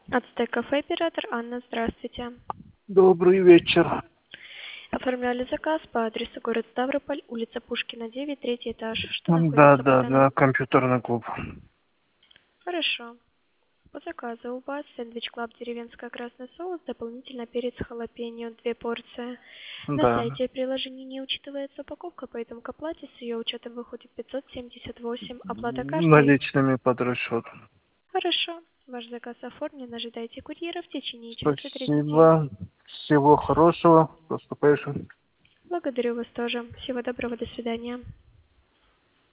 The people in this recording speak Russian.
Ацтек кафе оператор Анна, здравствуйте. Добрый вечер. Оформляли заказ по адресу город Ставрополь, улица Пушкина, 9, третий этаж. Что Да, находится по да, данному? да, компьютерный клуб. Хорошо. По заказу у вас сэндвич клаб деревенская красный соус, дополнительно перец халапеньо, 2 порции. На Да. сайте и приложении не учитывается упаковка, поэтому к оплате с ее учетом выходит 578. Оплата каждый. Наличными под расчет. Хорошо. Ваш заказ оформлен. Ожидайте курьера в течение часа 30. Спасибо. Всего хорошего. Поступающим. Благодарю вас тоже. Всего доброго. До свидания.